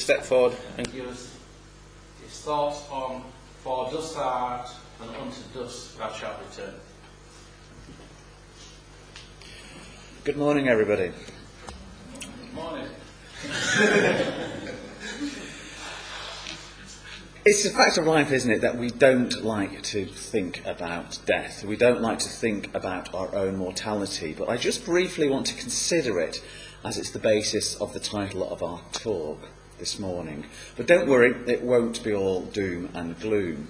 step forward and give us his thoughts on "For dust thou art, and unto dust thou shalt return." Good morning, everybody. Good morning. It's a fact of life, isn't it, that we don't like to think about death. We don't like to think about our own mortality. But I just briefly want to consider it, as it's the basis of the title of our talk this morning. But don't worry, it won't be all doom and gloom.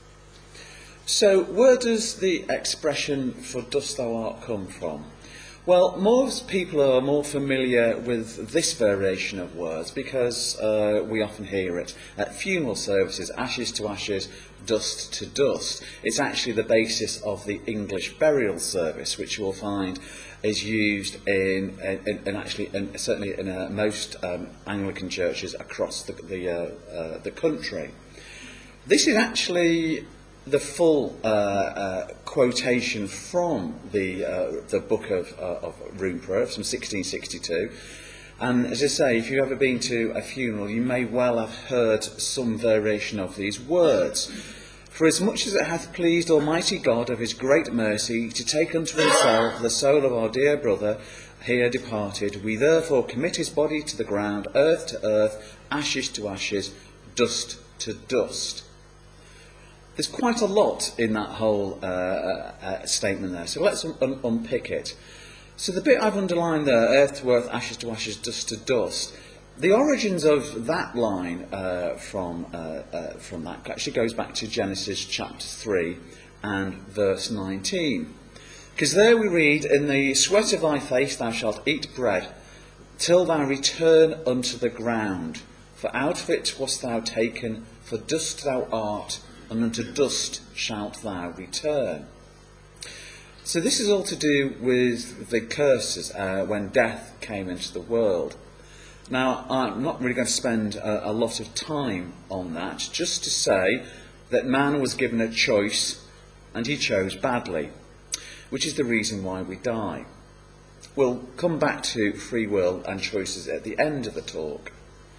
So, where does the expression "for dust thou art" come from? Well, most people are more familiar with this variation of words because we often hear it at funeral services: ashes to ashes, dust to dust. It's actually the basis of the English burial service, which you will find is used certainly in most Anglican churches across the country. This is actually the full quotation from the book of Rune Proverbs from 1662. And as I say, if you've ever been to a funeral, you may well have heard some variation of these words. "For as much as it hath pleased Almighty God of his great mercy to take unto himself the soul of our dear brother here departed, we therefore commit his body to the ground, earth to earth, ashes to ashes, dust to dust." There's quite a lot in that whole statement there, so let's unpick it. So the bit I've underlined there, earth to earth, ashes to ashes, dust to dust, the origins of that line from that actually goes back to Genesis chapter 3 and verse 19. Because there we read, "In the sweat of thy face thou shalt eat bread, till thou return unto the ground. For out of it wast thou taken, for dust thou art, and unto dust shalt thou return." So this is all to do with the curses when death came into the world. Now, I'm not really going to spend a lot of time on that, just to say that man was given a choice and he chose badly, which is the reason why we die. We'll come back to free will and choices at the end of the talk.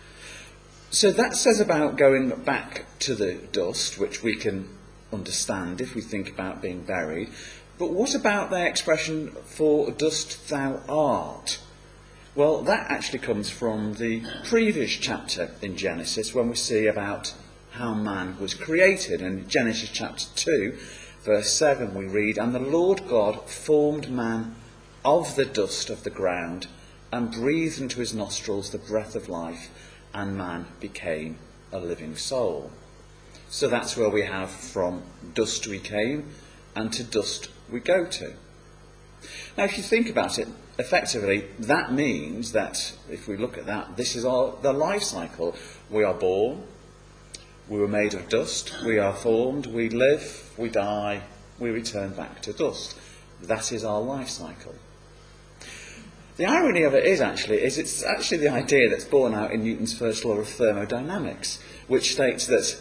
So that says about going back to the dust, which we can understand if we think about being buried. But what about the expression "for dust thou art"? Well, that actually comes from the previous chapter in Genesis, when we see about how man was created. In Genesis chapter 2, verse 7, we read, "And the Lord God formed man of the dust of the ground, and breathed into his nostrils the breath of life, and man became a living soul." So that's where we have from dust we came, and to dust we go to. Now, if you think about it, effectively, that means that, if we look at that, this is the life cycle. We are born, we were made of dust, we are formed, we live, we die, we return back to dust. That is our life cycle. The irony of it is it's actually the idea that's borne out in Newton's first law of thermodynamics, which states that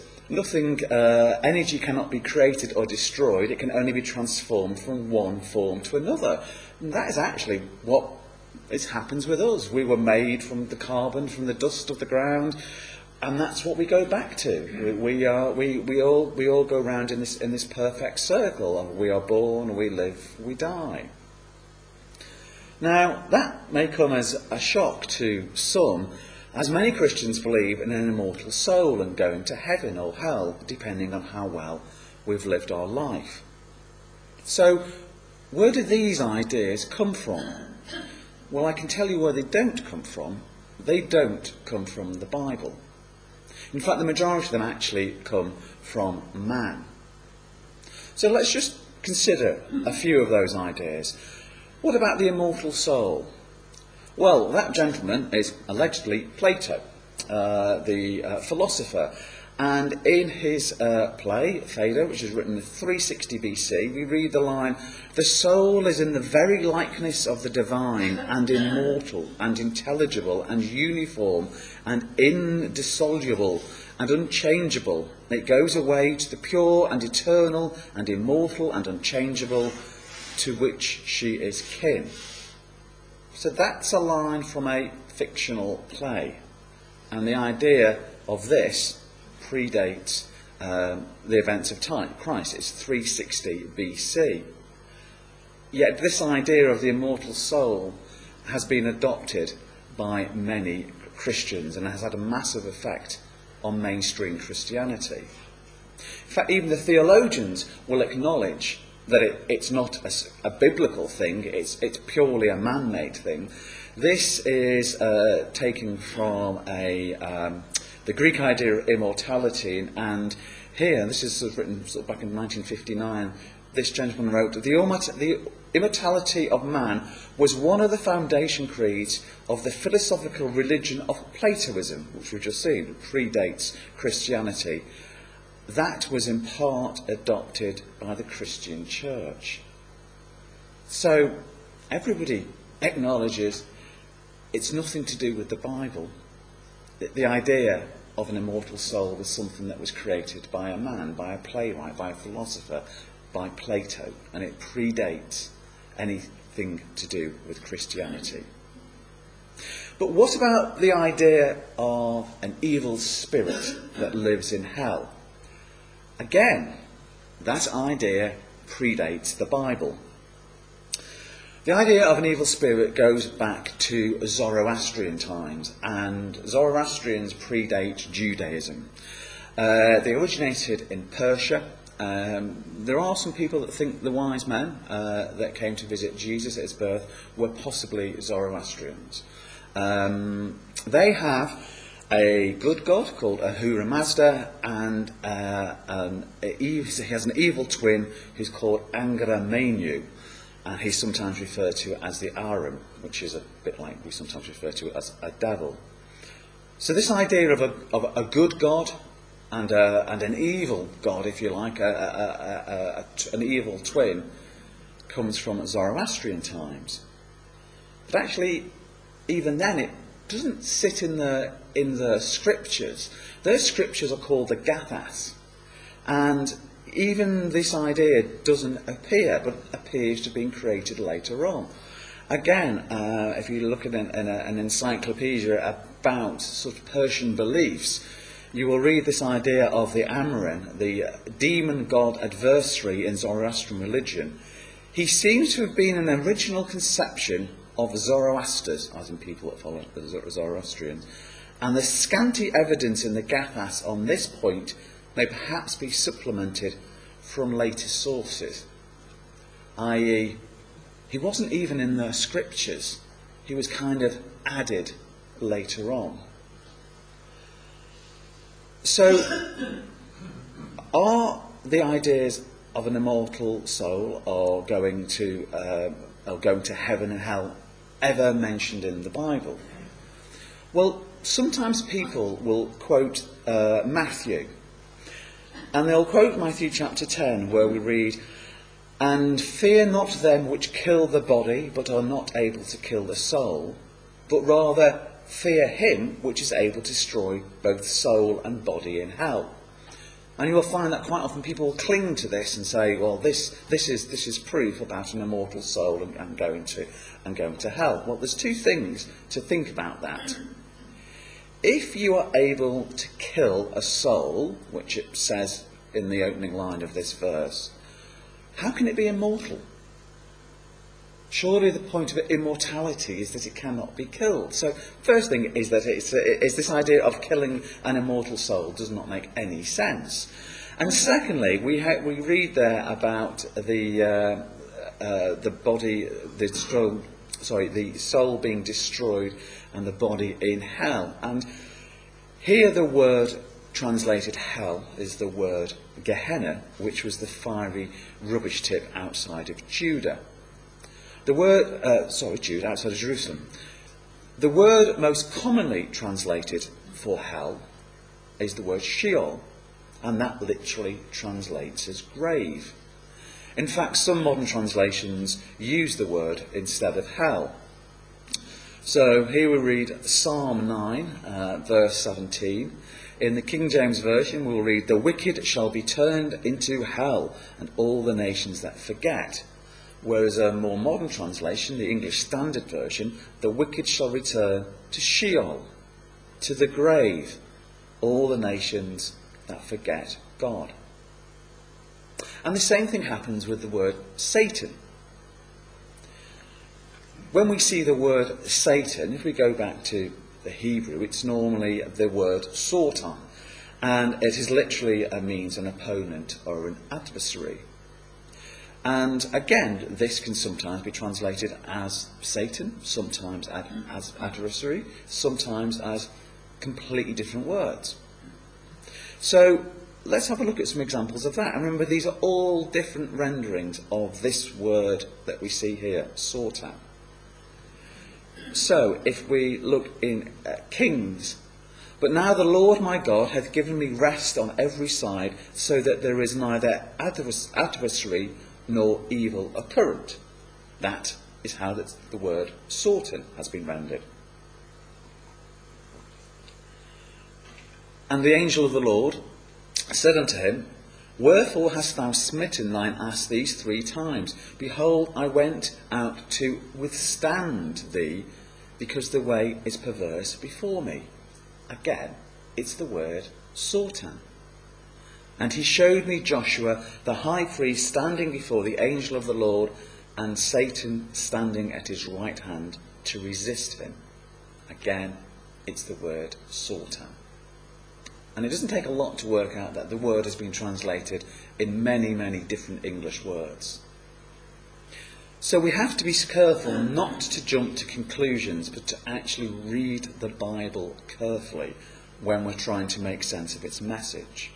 energy cannot be created or destroyed, it can only be transformed from one form to another. And that is actually what happens with us. We were made from the carbon, from the dust of the ground, and that's what we go back to. We all go around in this perfect circle. We are born, we live, we die. Now, that may come as a shock to some, as many Christians believe in an immortal soul and going to heaven or hell, depending on how well we've lived our life. So, where do these ideas come from? Well, I can tell you where they don't come from. They don't come from the Bible. In fact, the majority of them actually come from man. So let's just consider a few of those ideas. What about the immortal soul? Well, that gentleman is allegedly Plato, the philosopher. And in his play, Phaedo, which is written in 360 BC, we read the line, "The soul is in the very likeness of the divine, and immortal, and intelligible, and uniform, and indissoluble, and unchangeable. It goes away to the pure, and eternal, and immortal, and unchangeable, to which she is kin." So that's a line from a fictional play. And the idea of this predates the events of time. Christ, it's 360 BC. Yet this idea of the immortal soul has been adopted by many Christians and has had a massive effect on mainstream Christianity. In fact, even the theologians will acknowledge that it's not a biblical thing, it's purely a man-made thing. This is taken from the Greek idea of immortality, and here, this is written back in 1959, this gentleman wrote, the immortality of man was one of the foundation creeds of the philosophical religion of Platoism, which we've just seen, predates Christianity. That was in part adopted by the Christian church. So everybody acknowledges it's nothing to do with the Bible. The idea of an immortal soul was something that was created by a man, by a playwright, by a philosopher, by Plato, and it predates anything to do with Christianity. But what about the idea of an evil spirit that lives in hell? Again, that idea predates the Bible. The idea of an evil spirit goes back to Zoroastrian times, and Zoroastrians predate Judaism. They originated in Persia. There are some people that think the wise men that came to visit Jesus at his birth were possibly Zoroastrians. They have a good god called Ahura Mazda, and he has an evil twin who's called Angra Mainyu, and he's sometimes referred to as the Arum, which is a bit like we sometimes refer to as a devil. So this idea of a good god and an evil god, if you like, an evil twin, comes from Zoroastrian times. But actually, even then, it doesn't sit in the scriptures. Those scriptures are called the Gathas, and even this idea doesn't appear, but appears to have been created later on. Again, if you look at an encyclopedia about sort of Persian beliefs, you will read this idea of the Amrin, the demon god adversary in Zoroastrian religion. He seems to have been an original conception of Zoroasters, as in people that follow the Zoroastrians, and the scanty evidence in the Gathas on this point may perhaps be supplemented from later sources, i.e., he wasn't even in the scriptures, he was kind of added later on. So, are the ideas of an immortal soul or going to heaven and hell ever mentioned in the Bible? Well, sometimes people will quote Matthew, and they'll quote Matthew chapter 10, where we read, "And fear not them which kill the body, but are not able to kill the soul, but rather fear him which is able to destroy both soul and body in hell." And you will find that quite often people will cling to this and say, well, this is proof about an immortal soul and going to hell. Well, there's two things to think about that. If you are able to kill a soul, which it says in the opening line of this verse, how can it be immortal? Surely the point of immortality is that it cannot be killed. So, first thing is that it's this idea of killing an immortal soul does not make any sense. And secondly, we read there about the body, the soul being destroyed and the body in hell. And here the word translated hell is the word Gehenna, which was the fiery rubbish tip outside of Judah. The word, Judah, outside of Jerusalem. The word most commonly translated for hell is the word Sheol, and that literally translates as grave. In fact, some modern translations use the word instead of hell. So here we read Psalm 9, verse 17. In the King James Version we'll read, "The wicked shall be turned into hell, and all the nations that forget." Whereas a more modern translation, the English Standard Version, "The wicked shall return to Sheol." to the grave, all the nations that forget God. And the same thing happens with the word Satan. When we see the word Satan, if we go back to the Hebrew, it's normally the word Satan, and it is literally means an opponent or an adversary. And again, this can sometimes be translated as Satan, sometimes as adversary, sometimes as completely different words. So let's have a look at some examples of that. And remember, these are all different renderings of this word that we see here, Satan. So if we look in Kings, but now the Lord my God hath given me rest on every side, so that there is neither adversary nor evil occurrent. That is how the word Satan has been rendered. And the angel of the Lord said unto him, Wherefore hast thou smitten thine ass these 3 times? Behold, I went out to withstand thee, because the way is perverse before me. Again, it's the word Satan. And he showed me Joshua, the high priest, standing before the angel of the Lord, and Satan standing at his right hand to resist him. Again, it's the word Satan. And it doesn't take a lot to work out that the word has been translated in many, many different English words. So we have to be careful not to jump to conclusions, but to actually read the Bible carefully when we're trying to make sense of its message.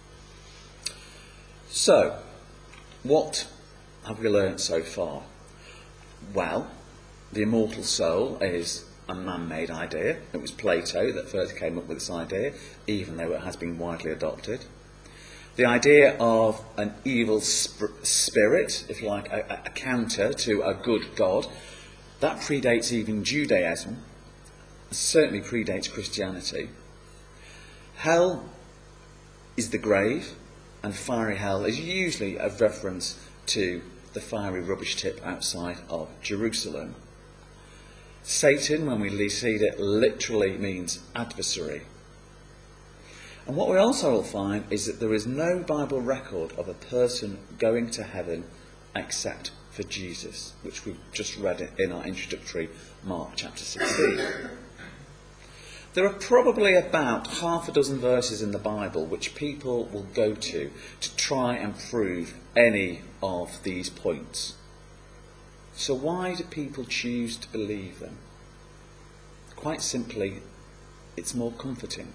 So, what have we learnt so far? Well, the immortal soul is a man-made idea. It was Plato that first came up with this idea, even though it has been widely adopted. The idea of an evil spirit, if you like, a counter to a good God, that predates even Judaism, certainly predates Christianity. Hell is the grave, and fiery hell is usually a reference to the fiery rubbish tip outside of Jerusalem. Satan, when we see it, literally means adversary. And what we also will find is that there is no Bible record of a person going to heaven except for Jesus, which we've just read in our introductory Mark chapter 16. There are probably about half a dozen verses in the Bible which people will go to try and prove any of these points. So why do people choose to believe them? Quite simply, it's more comforting.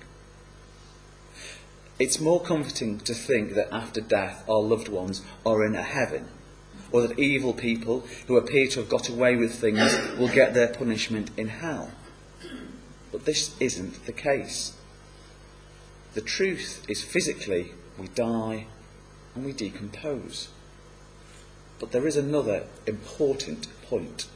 It's more comforting to think that after death our loved ones are in a heaven, or that evil people who appear to have got away with things will get their punishment in hell. But this isn't the case. The truth is, physically we die and we decompose. But there is another important point.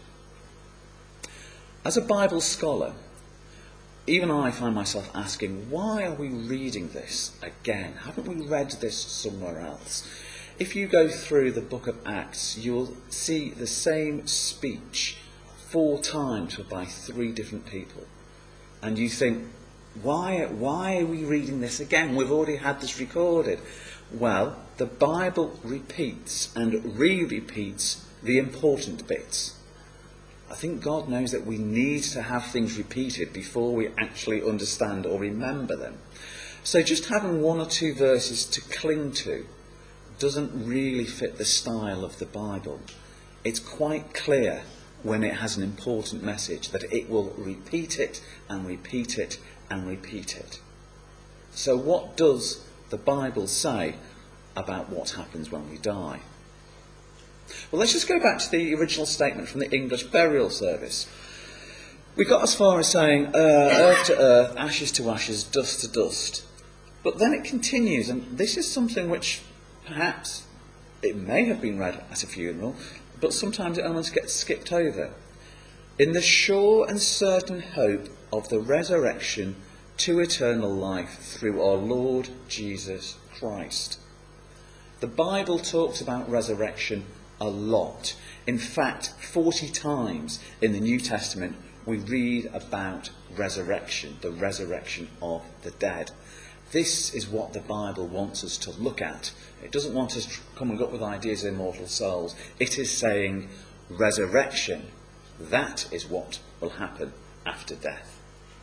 As a Bible scholar, even I find myself asking, why are we reading this again? Haven't we read this somewhere else? If you go through the book of Acts, you'll see the same speech 4 times by 3 different people. And you think, why are we reading this again? We've already had this recorded. Well, the Bible repeats and re-repeats the important bits. I think God knows that we need to have things repeated before we actually understand or remember them. So just having 1 or 2 verses to cling to doesn't really fit the style of the Bible. It's quite clear when it has an important message that it will repeat it and repeat it and repeat it. So what does the Bible say about what happens when we die? Well, let's just go back to the original statement from the English burial service. We got as far as saying, earth to earth, ashes to ashes, dust to dust. But then it continues, and this is something which perhaps it may have been read at a funeral, but sometimes it almost gets skipped over. In the sure and certain hope of the resurrection to eternal life through our Lord Jesus Christ. The Bible talks about resurrection a lot. In fact, 40 times in the New Testament we read about resurrection, the resurrection of the dead. This is what the Bible wants us to look at. It doesn't want us coming up with ideas of immortal souls. It is saying resurrection. That is what will happen after death.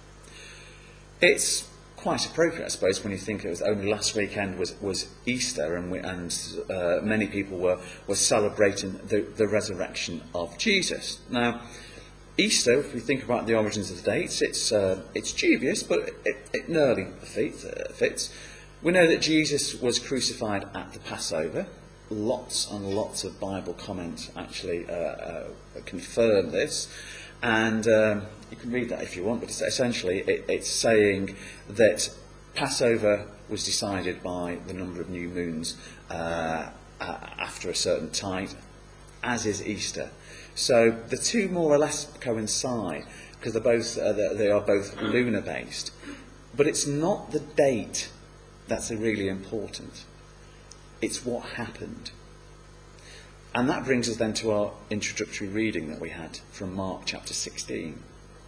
It's quite appropriate, I suppose, when you think it was only last weekend was Easter, and many people were celebrating the resurrection of Jesus. Now, Easter, if we think about the origins of the dates, it's dubious, but it nearly fits. We know that Jesus was crucified at the Passover. Lots and lots of Bible comments actually confirm this. And you can read that if you want, but essentially it's saying that Passover was decided by the number of new moons after a certain tide, as is Easter. So the two more or less coincide because they are both lunar based. But it's not the date that's really important. It's what happened. And that brings us then to our introductory reading that we had from Mark chapter 16.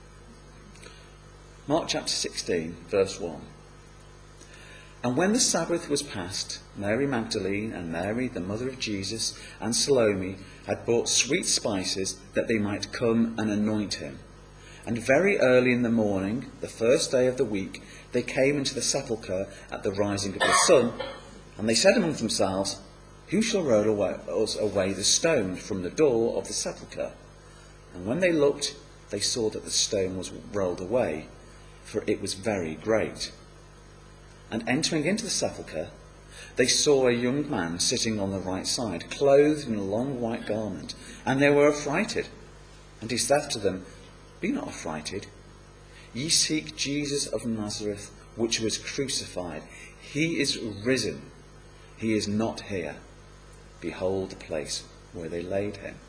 Mark chapter 16, verse 1. And when the Sabbath was past, Mary Magdalene and Mary, the mother of Jesus, and Salome had bought sweet spices that they might come and anoint him. And very early in the morning, the first day of the week, they came into the sepulchre at the rising of the sun, and they said among themselves, Who shall roll away the stone from the door of the sepulchre? And when they looked, they saw that the stone was rolled away, for it was very great. And entering into the sepulchre, they saw a young man sitting on the right side, clothed in a long white garment, and they were affrighted. And he said to them, Be not affrighted. Ye seek Jesus of Nazareth, which was crucified. He is risen. He is not here. Behold the place where they laid him.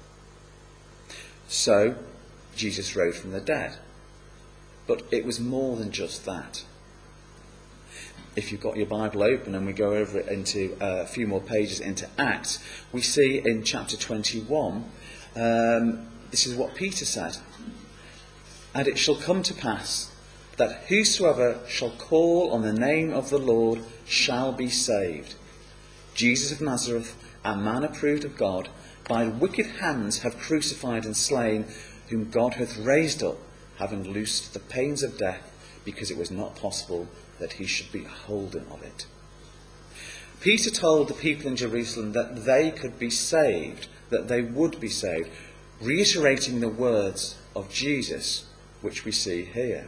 So Jesus rose from the dead. But it was more than just that. If you've got your Bible open and we go over it into a few more pages into Acts, we see in chapter 21, this is what Peter said. And it shall come to pass that whosoever shall call on the name of the Lord shall be saved. Jesus of Nazareth, a man approved of God, by wicked hands have crucified and slain, whom God hath raised up, having loosed the pains of death, because it was not possible that he should be holden of it. Peter told the people in Jerusalem that they could be saved, that they would be saved, reiterating the words of Jesus, which we see here.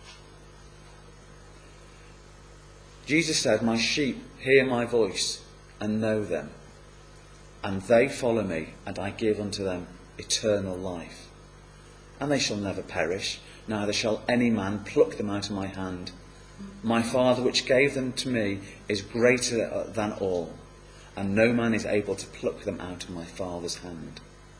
Jesus said, My sheep hear my voice and know them, and they follow me, and I give unto them eternal life. And they shall never perish, neither shall any man pluck them out of my hand. My Father which gave them to me is greater than all, and no man is able to pluck them out of my Father's hand.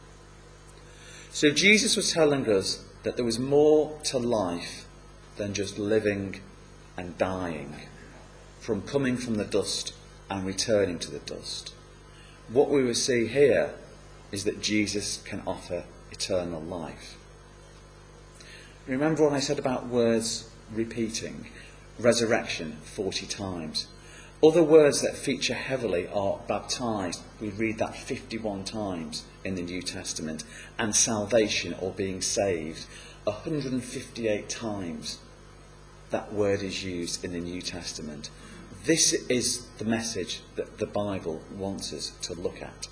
So Jesus was telling us that there was more to life than just living and dying, from coming from the dust and returning to the dust. What we will see here is that Jesus can offer eternal life. Remember what I said about words repeating? Resurrection 40 times. Other words that feature heavily are baptized. We read that 51 times in the New Testament. And salvation, or being saved, 158 times that word is used in the New Testament. This is the message that the Bible wants us to look at.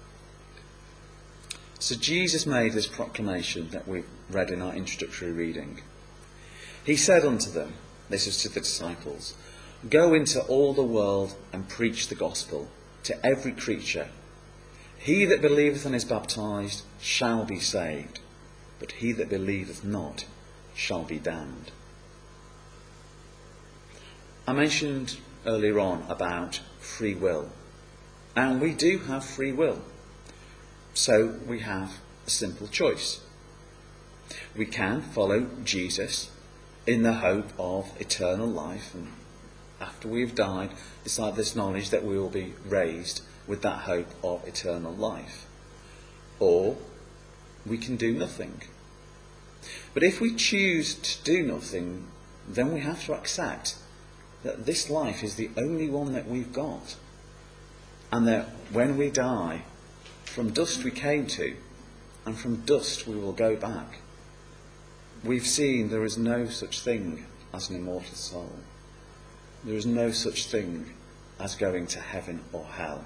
So Jesus made this proclamation that we read in our introductory reading. He said unto them, this is to the disciples, Go into all the world and preach the gospel to every creature. He that believeth and is baptized shall be saved, but he that believeth not shall be damned. I mentioned earlier on about free will, and we do have free will. So we have a simple choice. We can follow Jesus in the hope of eternal life, and after we've died, this knowledge that we will be raised with that hope of eternal life. Or we can do nothing. But if we choose to do nothing, then we have to accept that this life is the only one that we've got. And that when we die, from dust we came to, and from dust we will go back. We've seen there is no such thing as an immortal soul. There is no such thing as going to heaven or hell.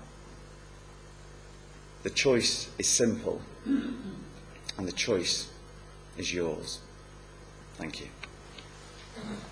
The choice is simple, and the choice is yours. Thank you.